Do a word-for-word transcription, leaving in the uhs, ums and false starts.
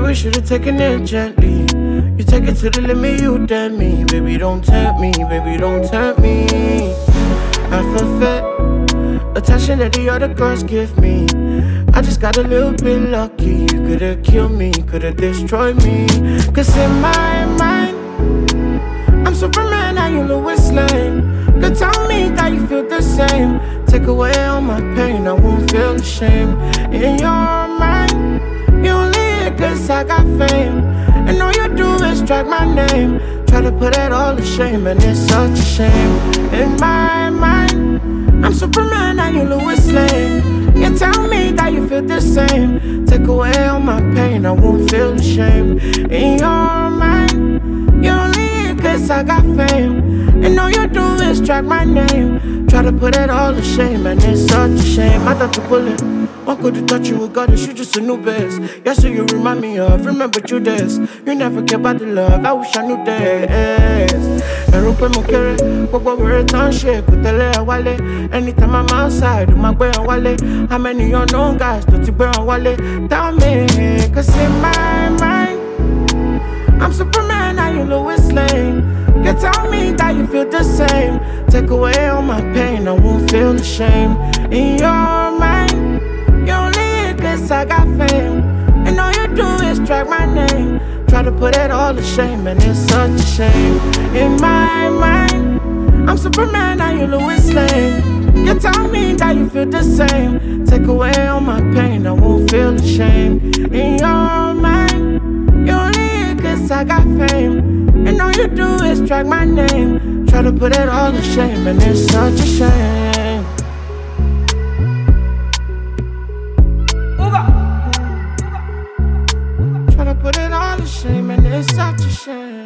we should've taken it gently. You take it to the limit, you damn me. Baby, don't tempt me, baby, don't tempt me. I forfeit attention that the other girls give me. I just got a little bit lucky. You could've killed me, could've destroyed me. Cause in my mind, I'm Superman, now you Lois Lane. Could tell me that you feel the same. Take away all my pain, I won't feel the shame. In your mind, you only here cause I got fame. And all you do is drag my name. Try to put it all to shame, and it's such a shame. In my mind, I'm Superman, now you Lois Lane. You tell me that you feel the same. Take away all my pain, I won't feel the shame. In your mind, you only here cause I got fame. And all you do is drag my name. Try to put it all to shame, and it's such a shame. I thought you bullet, what could have thought you would got it? You just a new base. Yes, so you remind me of, remember you this. You never care about the love, I wish I knew this. Ẹ̀rù pé mo kéré, gbogbo wèrè tán ṣe kò tẹ̀lé ẹ wálé. Anytime I'm outside, ó máa gbé ẹ wálé. How many unknown guys tó ti gbé ẹ wálé? Tell me, cause in my mind, I'm Superman, now you Lois Lane. You tell me that you feel the same. Take away all my pain, I won't feel the shame. In your mind, you only here cause I got fame. And all you do is drag my name. Try to put it all to shame, and it's such a shame. In my mind, I'm Superman, now you Lois Lane. You tell me that you feel the same. Take away all my pain, I won't feel the shame. In your mind, you only here cause I got fame. And all you do is drag my name. Try to put it all to shame, and it's such a shame. Try to put it all to shame, and it's such a shame.